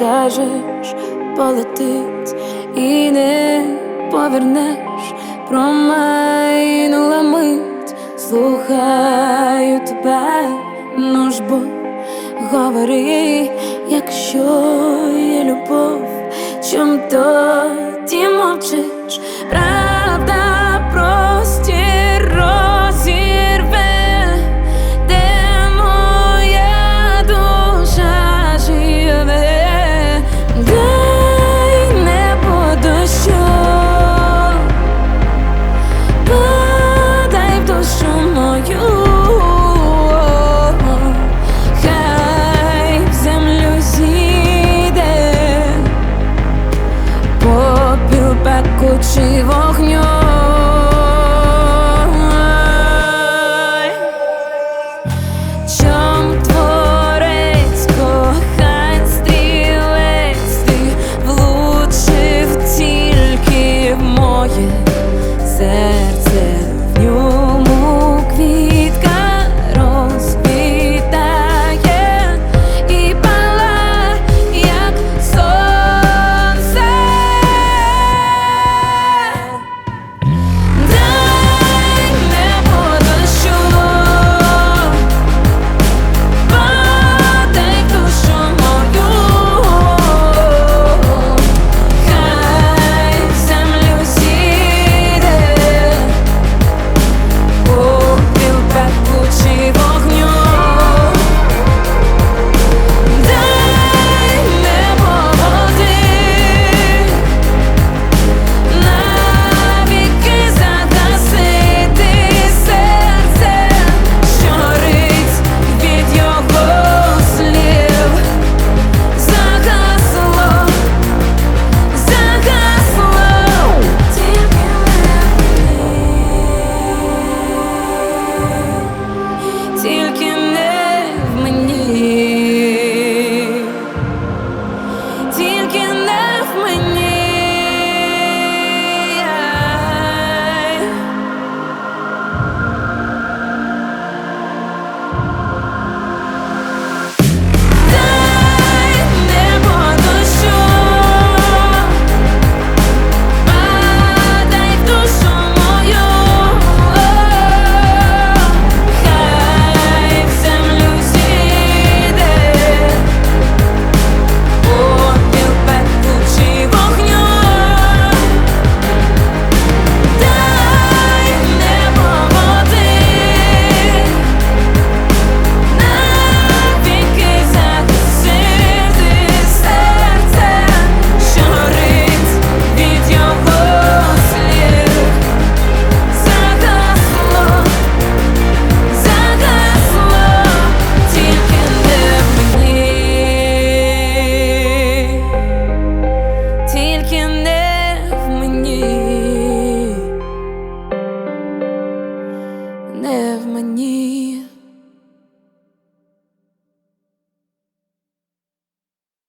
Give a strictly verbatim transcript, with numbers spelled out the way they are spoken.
скажеш, полетить і не повернеш. Промайнула мить, слухаю тебе, ну ж бо говори, якщо є любов, чом тоді мовчиш? Правда простір розірве, де моя душа живе. Дай небо дощу, подай в душу мою, хай в землю зійде попіл пекучий.